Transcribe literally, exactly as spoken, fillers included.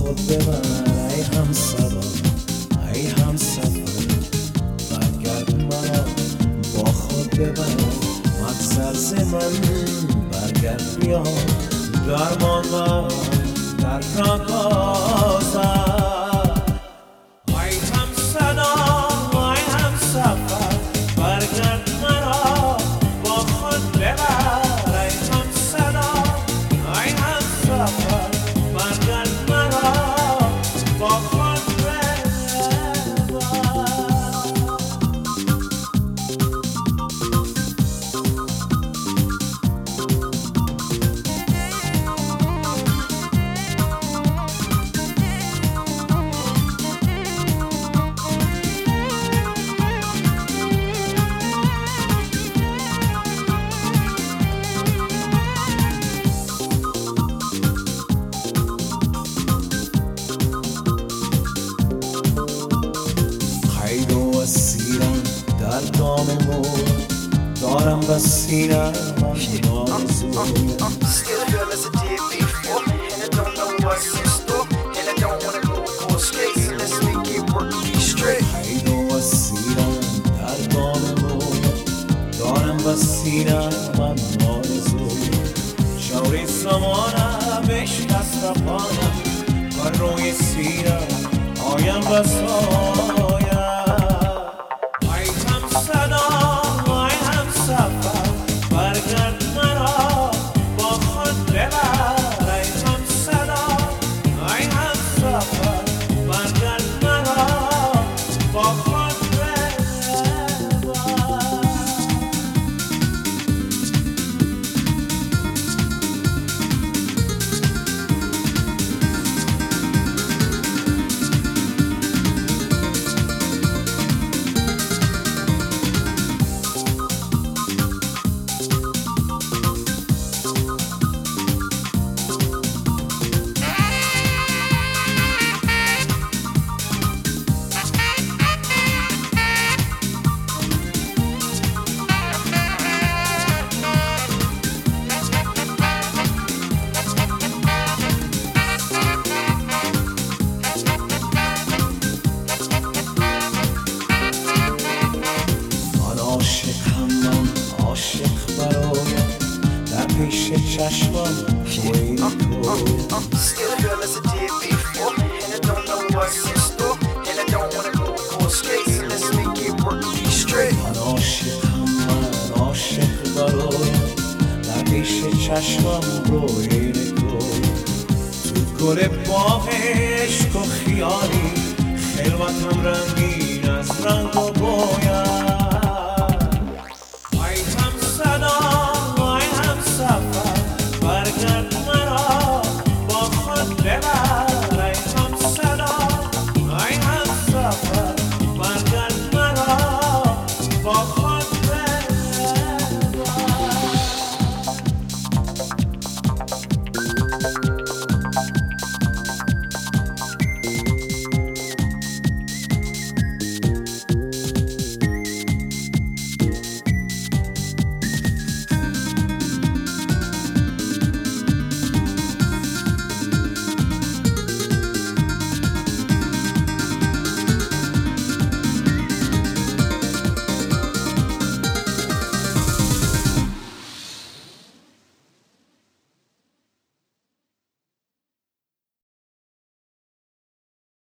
خود ببر ای هم سبا ای هم سفر برگرد مرا با خود ببر مگذر ز من برگرد بیا درمان و در کاکازم در دام مور دارم و سینم آرزویم Still feel as I did before and I don't know what's in store and I don't wanna go full skate so let's make it work be straight خیلی و سینم در دام مور دارم و سینم آرزویم شوری زمانم بشکست پانم و روی سینم آیم و سایم پیش چشمم توی تو Still feel as I did before and I don't know what's in store and I don't wanna go full skate so let's make it work be straight من عاشقم من عاشق برایم در پیش چشمم روی تو تو گل باغ عشق و خیالی خلوتم رنگین از رنگ و بویم ای هم صدا ای هم سفر برگرد